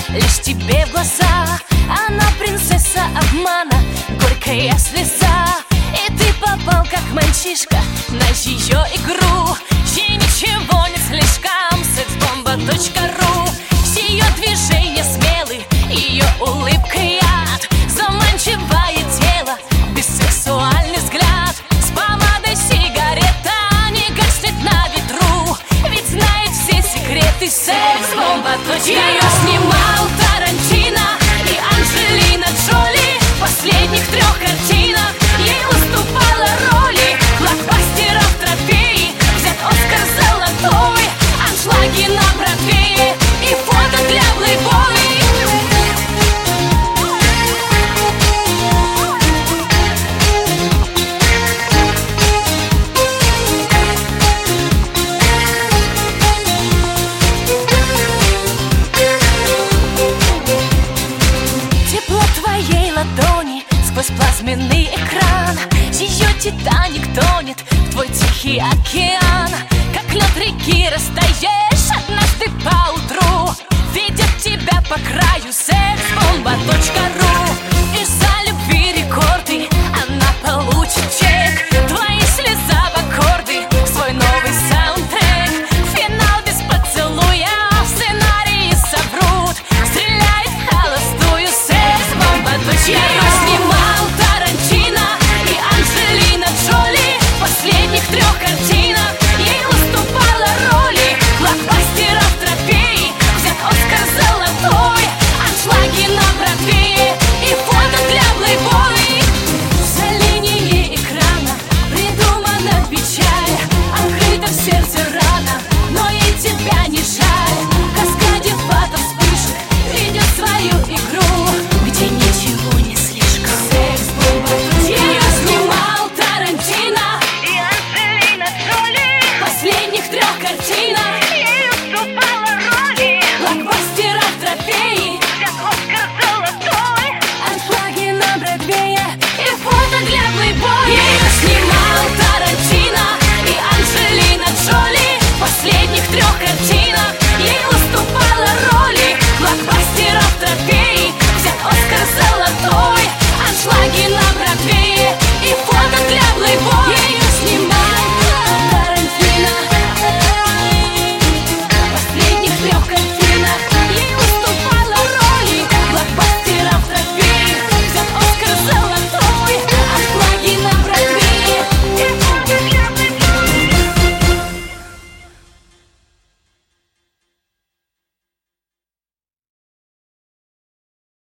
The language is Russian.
лишь тебе в глаза. Она принцесса обмана, горькая слеза. И ты попал как мальчишка на ее игру. Ей ничего не слишком, сексбомба.ру. Ее движения смелы, ее улыбка яд. Заманчивое тело, бессексуальный взгляд. С помадой сигарета не гаснет на ветру, ведь знает все секреты сексбомба.ру. Ее снимал Тарантино и Анджелина Джоли. В последних 3 картинах ей уступала роли блокбастеров трофеи. Взят Оскар золотой, аншлаги на Бродвее и фото для Playboy. Тепло твоей ладони сквозь плазменный экран. Ее Титаник тонет в твой тихий океан. Как лед реки растаешь однажды поутру. Ведет тебя по краю